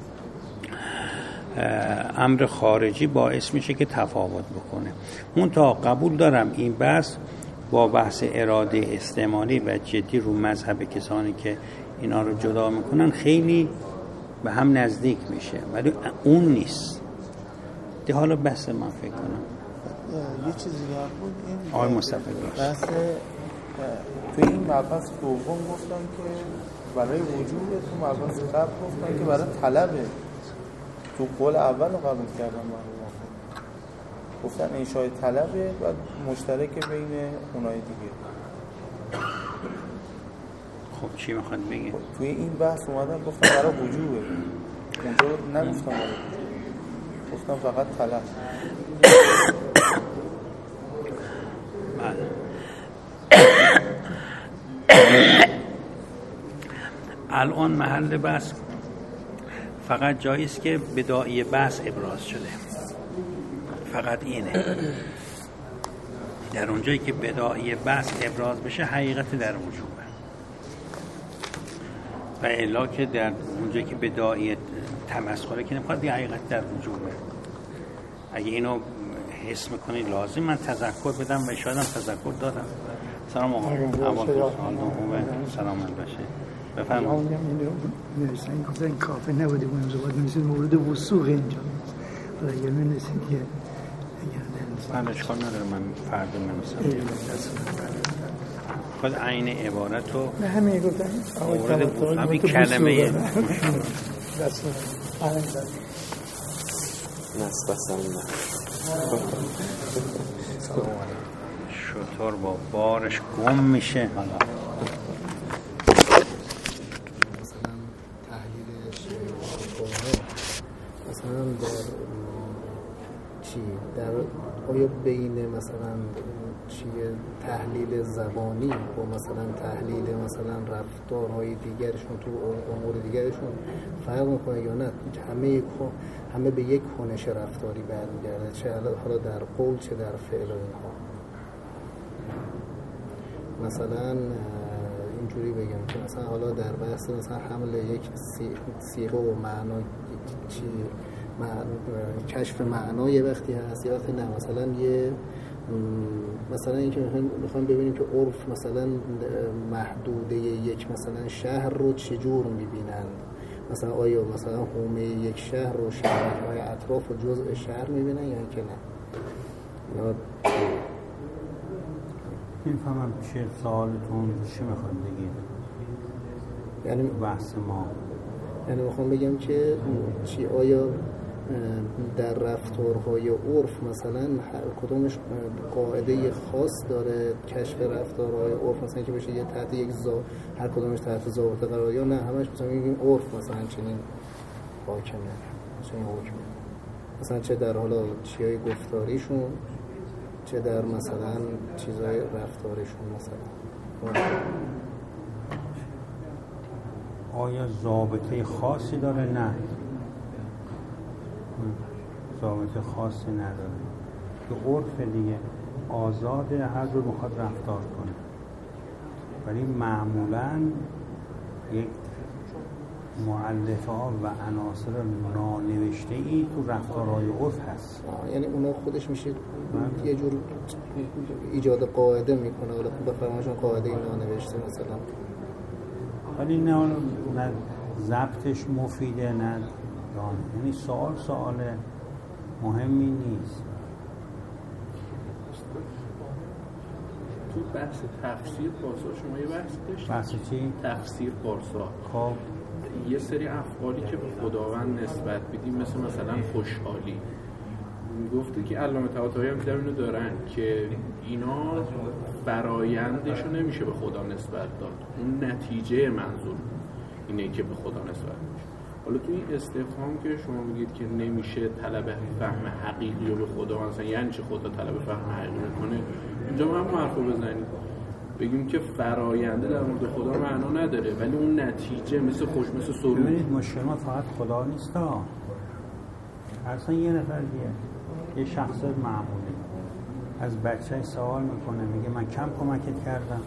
امر خارجی باعث میشه که تفاوت بکنه. اون تا قبول دارم این بحث با بحث اراده استعمالی و جدی رو مذهب کسانی که اینا رو جدا میکنن خیلی به هم نزدیک میشه، ولی اون نیست. ده حالا بحث من فکر کنم یه چیزی بود این آقای مصطفی بحث توی این مبحث دوم گفتم که برای وجود، تو مبحث قبل گفتم که برای طلبه. تو قول اول رو قبول کردم من گفتن انشاء طلبه و مشترک بین اونای دیگه. خب چی میخواد بگه؟ توی این بحث اومدن گفتم برای وجوبه، اونجا نگفتم برای وجوب، گفتم فقط طلب. الان محل بحث فقط جایی است که بدایه بحث ابراز شده، فقط اینه. در اونجایی که بدایه بحث ابراز بشه حقیقت در وجوبه، و الا که در اونجایی که بدایه تمسخره که نمیخواد دیگه حقیقت در وجوبه. اگه اینو حس میکنی لازم من تذکر بدم و شاید هم تذکر دادم. سلام آقا، اول سلام باشه. بفرمایید. نوشتن این گفتن این کافه نبوده بود، امروز باید می‌رسید مورد وثوق اینجا. حالا اگر می‌رسید که اگر من اشکال نداره، من فردا می‌نویسم. خود عین عبارت رو نه همین گفتم مورد همین کلمه شطور با بارش گم میشه. حالا مثلا تحلیلش مثلا در چی در آیا بین مثلا چیه تحلیل زبانی با مثلا تحلیل مثلا رفتارهای دیگرشون تو امور دیگرشون فرق میکنه یا نه؟ همه همه به یک کنش رفتاری برمیگرده، چه حالا در قول چه در فعل و اینها. مثلا اینجوری بگم که مثلا حالا در بحث مثلا حمل یک صیغه و معنا چی کشف معنا یه وقتی هست یه وقتی نه. مثلا یه مثلا اینکه میخوایم ببینیم که عرف مثلا محدوده یک مثلا شهر رو چجور میبینند، مثلا آیا مثلا حومه یک شهر رو شهرهای اطراف و جزء شهر میبینن یا که نه. یا این فهمم چه سوالتون چی میخواد بگید؟ یعنی بحث ما یعنی میخوام بگم که چی آیا در رفتارهای عرف مثلا کدومش قاعده خاص داره کشف رفتارهای عرف، مثلا که بشه یه تحت یک زا هر کدومش تحت ضابطه قرار، یا نه همش مثلا میگیم عرف مثلا چنین حاکمه چنین حکمه، مثلا چه در حالا چیای گفتاریشون چه در مثلا چیزای رفتارشون. مثلا آیا ضابطه خاصی داره؟ نه، ضابطه خاصی نداره. که عرف دیگه آزاده، هر جور بخواد رفتار کنه، ولی معمولاً یک مؤلفه ها و عناصر نانوشته ای تو رفتارهای عرف هست. یعنی اونا خودش میشه یه جور ایجاد قاعده میکنه، حالا بفرمایشون قاعده نانوشته مثلا، ولی نه نه ضبطش مفیده نه دان. یعنی سوال سوال مهمی نیست. تو بحث تفسیر پارسا شما یه بحث داشتید؟ بحث چی؟ تفسیر پارسا. خب یه سری افعالی که به خداوند نسبت بدیم مثل مثلا خوشحالی، گفته که علامه طباطبایی هم دیدم اینو دارن که اینا فرایندشو نمیشه به خدا نسبت داد، اون نتیجه منظور اینه که به خدا نسبت میشه. حالا تو این استفهام که شما میگید که نمیشه طلب فهم حقیقی رو به خدا، مثلا یعنی چه خدا طلب فهم حقیقی میکنه؟ اینجا ما هم حرفو بزنیم بگیم که فراینده در مورد خدا معنا نداره، ولی اون نتیجه مثل خوش مثل سرود. ببینید مشکل ما فقط خدا نیست ها، اصلا یه نفر دیگه یه شخص معمولی از بچه سوال میکنه میگه من کم کمکت کردم،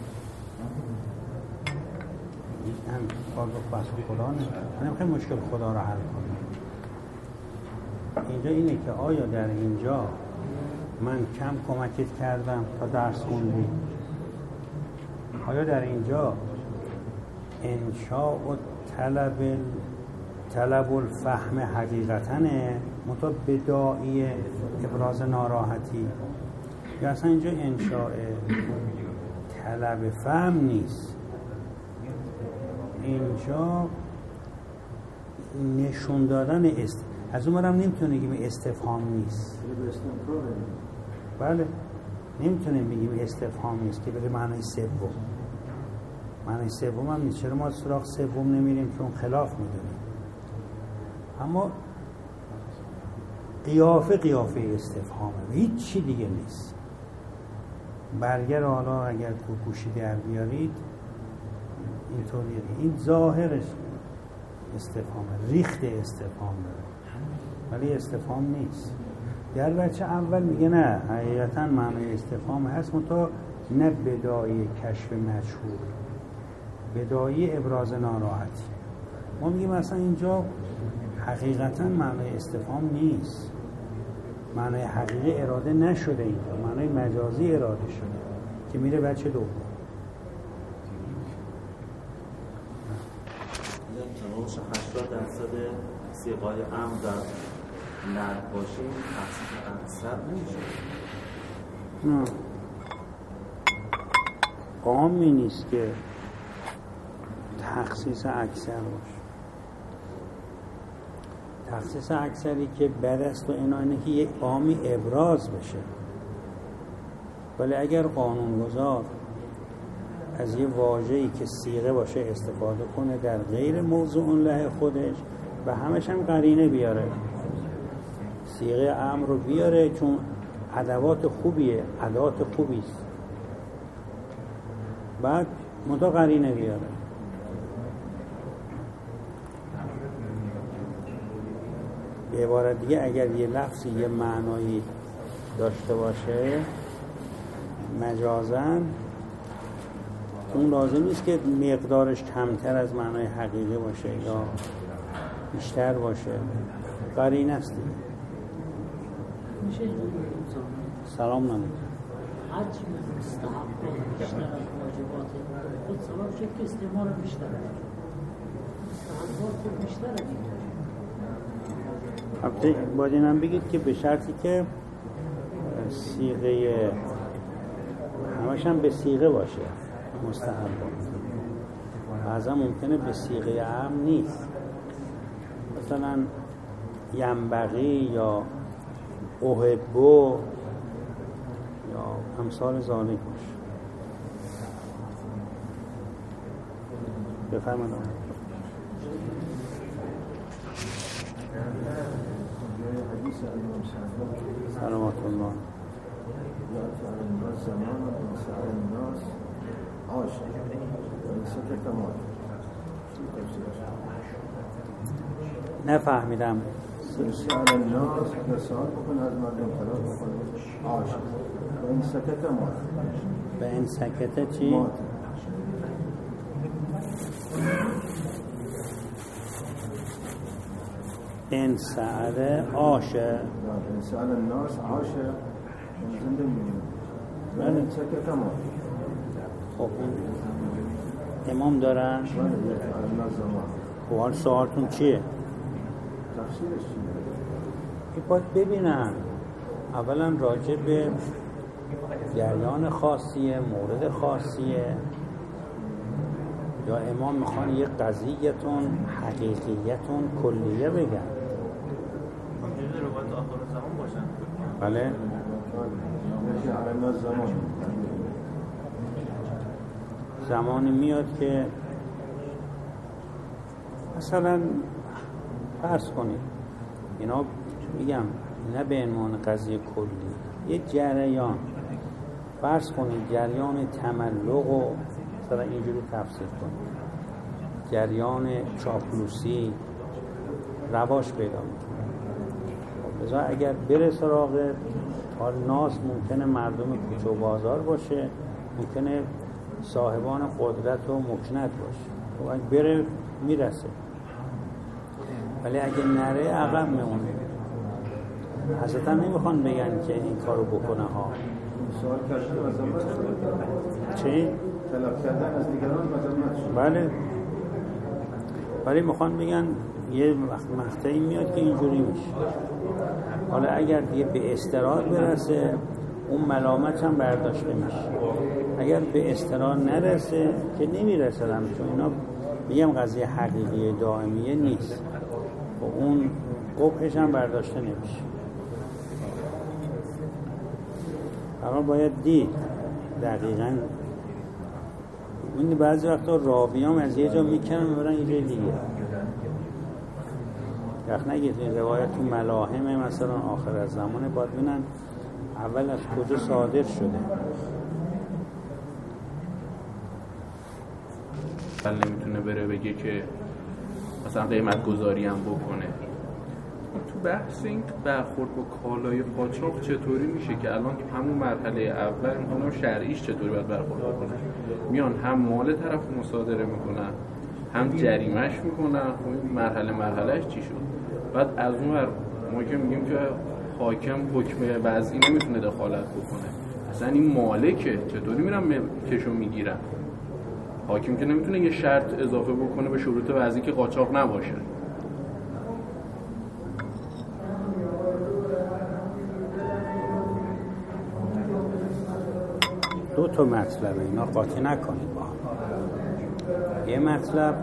هم باز رو بحث خدا نه، من نمیخوای مشکل خدا رو حل کنم. اینجا اینه که آیا در اینجا من کم کمکت کردم تا درس خوندی، آیا در اینجا انشاء و طلب طلب الفهم حقیقتنه مطابق بدائی ابراز ناراحتی، یا اصلا اینجا انشاء طلب فهم نیست، اینجا نشون دادن است. از اون برم نمیتونه بگیم استفهام نیست، بله نمیتونیم بگیم استفهام نیست که بگه معنی سوم، معنی سوم هم نیست. چرا ما سراغ سوم نمیریم؟ چون خلاف میدونیم. اما قیافه قیافه استفهامه و هیچ چی دیگه نیست. برگر حالا اگر تو گوشی در بیارید اینطوریه، این ظاهرش استفهامه، ریخت استفهام داره ولی استفهام نیست. در بچه اول میگه نه حقیقتا معنی استفهام هست، منتها نه بدایی کشف مشهور، بدایی ابراز ناراحتی. ما میگیم مثلا اینجا حقیقتا معنی استفهام نیست، معنی حقیقی اراده نشده، اینجا معنی مجازی اراده شده که میره بچه دوم. هشتاد درصد صیغه‌های امر در نعت باشه تخصیص انصب نمیشه. نه قامی نیست که تخصیص اکثر باشه. تخصیص اکثری که بد است و اینا اینه که یک قامی ابراز بشه، ولی اگر قانونگذار از یه واژه‌ای که صیغه باشه استفاده کنه در غیر موضوع له خودش و همش هم قرینه بیاره، صیغه امر رو بیاره چون ادوات خوبیه، ادوات خوبیست، بعد منتها قرینه بیاره. به عبارت دیگه اگر یه لفظی یه معنایی داشته باشه مجازاً، اون لازم نیست که مقدارش کمتر از معنای حقیقی باشه یا بیشتر باشه، قرینه است دیگه. سلام نمید حج مستحب بیشتر از واجبات خود سبب شد که استعمال بیشتر مستحبات بیشتر از البته باید اینم بگید که به شرطی که صیغه همش هم به صیغه باشه مستحب. بعضا ممکنه به صیغه عام نیست، مثلا ینبغی یا احبو یا امثال ذالک باشه. بفرمایید. سلامت الله. نفهمیدم. سأل الناس نسأل بكون از مردم طلب بکنه عاشق و این سکت مات. به این سکت چی؟ مات. این سأل عاشق. این سأل الناس عاشق زنده میمونه و این سکت مات. خب امام دارن؟ من الناس زمان. خب حال سوالتون چیه؟ تفسیرش چیه؟ این باید ببینن اولا راجع به جریان خاصیه، مورد خاصیه، یا امام میخوان یه قضیتون حقیقیتون کلیه بگن. ممکنه روایت آخر زمان باشن. بله؟ الناس زمان. زمانی میاد که مثلا فرض کنید اینا میگم نه به عنوان قضیه کلی، یه جریان فرض کنید جریان تملق و مثلا اینجوری تفسیر کنید جریان چاپلوسی رواج پیدا میکنه. بذار اگر بره سراغ حال ناس ممکنه مردم کوچه و بازار باشه، ممکنه صاحبان قدرت و مکنت باشه، و اگه بره میرسه، ولی اگه نره عقب میمونه. حضرت هم نمیخوان بگن که این کارو بکنه ها. سوال کردن مذمت شد. چی؟ طلب کردن از دیگران مذمت شد. بله، ولی میخوان بگن یه مقطعی میاد که اینجوری میشه. حالا اگر دیگه به استراد برسه اون ملامت هم برداشته میشه. اگر به استراد نرسه که نمیرسه هم، چون اینا میگم قضیه حقیقی دائمیه نیست و اون قبحش هم برداشته نمیشه. اما باید دید دقیقاً. این بعضی وقتا راویام از یه جا میکنن میبرن یه جای دیگه. وقت نگید این روایت تو ملاهم مثلا آخر از زمانه باید بینن اول از کجا صادر شده. اول نمیتونه بره بگه که مثلا قیمت گذاری هم بکنه. تو بحث این برخورد با کالای قاچاق چطوری میشه که الان تو همون مرحله اول اونم شرعیش چطوری باید برخورد بکنه؟ میان هم مال طرف مصادره میکنن هم جریمهش میکنن. خب مرحله مرحلهش چی شد؟ بعد از اون ور ما که میگیم که حاکم حکم وضعی نمیتونه دخالت بکنه، اصلا این مالکه، چطوری میرن کشو میگیرن؟ حاکم که نمیتونه یه شرط اضافه بکنه به شروط وضعی که قاچاق نباشه. دو تا مطلبه، اینا قاطی نکنید با هم. یه مطلب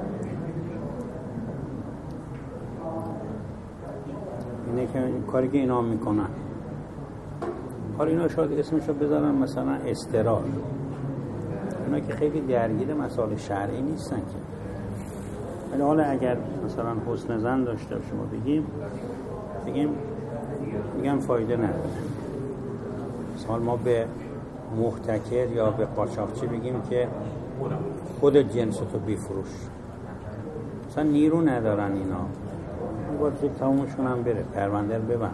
اینه که این کاری که اینا میکنن، حالا اینا شاید اسمشو بذارن مثلا استرار، اینا که خیلی درگیر مسائل شرعی نیستن که. ولی حالا اگر مثلا حسن ظن داشته باشیم و بگیم بگیم میگم فایده نداره. مثلا ما به محتکر یا به قاچاقچی بگیم که خودت جنستو بیفروش، مثلا نیرو ندارن اینا، باید زود تمومشون هم بره، پرونده رو ببندن،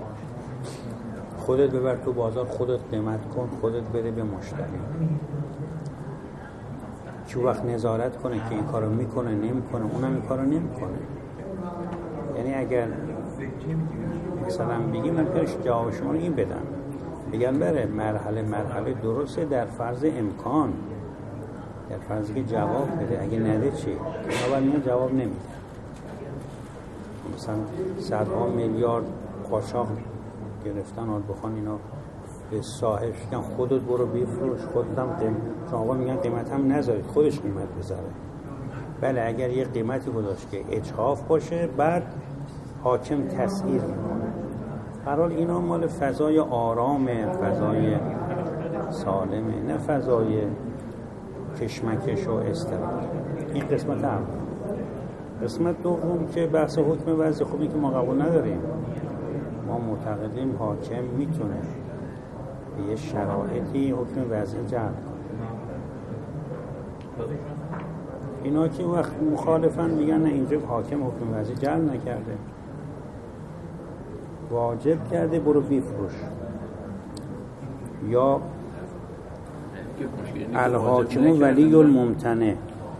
خودت ببر تو بازار، خودت قیمت کن، خودت بده به مشتری. چه وقت نظارت کنه که این کارو میکنه نمیکنه، اونم این کارو نمیکنه. یعنی اگر مثلا بگیم من پیش جواب شما رو این بدم، بگن بره مرحله مرحله درسته در فرض امکان، در فرضی که جواب بده، اگه نده چی؟ اول میان جواب نمیده. مثلا صدها میلیارد قاچاق گرفتن، حال بخوان اینا به صاحب شکن خودت برو بیفروش، خودت هم قیمت، شما میگن قیمت هم نذارید، خودش قیمت بذاره. بله اگر یه قیمتی گذاشت که اجحاف باشه، بعد حاکم تسعیر میکنه. هر حال اینا مال فضای آرامه، فضای سالمه، نه فضای کشمکش و اضطراب. این قسمت اول. قسمت دوم که بحث حکم وضع خوبی که ما قبول نداریم، ما معتقدیم حاکم میتونه به یه شرایطی حکم وضع جلب کنه. اینا که وقت مخالفن میگن نه اینجا حاکم حکم وضع جلب نکرده، واجب کرده برو بیفروش، یا الحاکم ولی الممتنع،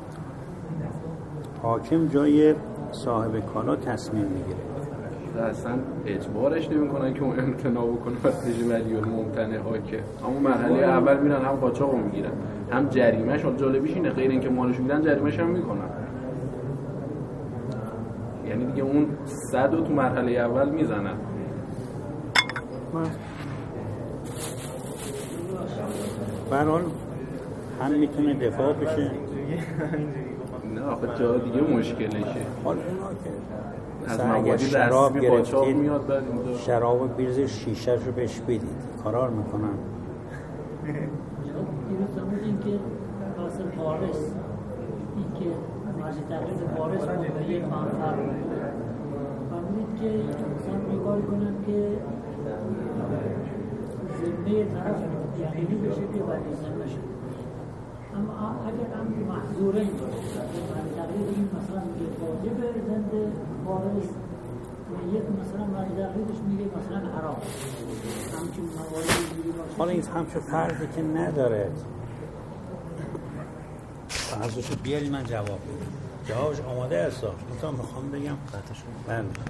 حاکم جای صاحب کالا تصمیم میگیره، اصلا اجبارش نمیکنن که اون امتناع بکنه وقتی ولی الممتنع حاکم. همون مرحله اول میرن هم قاچاقو میگیرن هم جریمه‌ش. حال جالبیش اینه غیر اینکه مالش میگیرن جریمه‌ش هم میکنن، یعنی دیگه اون صد رو تو مرحله اول میزنن. برحال هم میتونه دفاع بشه، نه آخه جا دیگه مشکلشه. حال اونا که از اگر شراب گرفتید میاد بعد شراب بیرز شیشه رو بهش بدید، کارار میکنن. این که حاصل وارث، این که ماجی تقریب وارث مدعی منفر فرمودید که مثلا میگاری کنن که ذمه طرف یقینی بشه که وریثه بشه. اما اگر هم محظوره این باشه تقریب این مثلا میگه واجب زنده وارث، یک مثلا مجدقیدش میگه مثلا حرام، همچون مواردی میگه باشه. حالا این همچون فرضی که نداره، فرضشو بیاری من جواب بدم. جوابش آماده است، مثلا میخوام بگم بله